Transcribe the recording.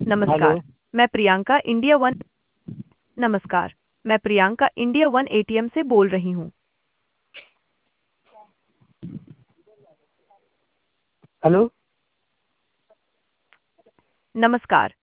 Hello. नमस्कार। मैं Priyanka India one नमस्कार। मैं प्रियंका इंडिया वन एटीएम से बोल रही हूँ। हेलो। नमस्कार।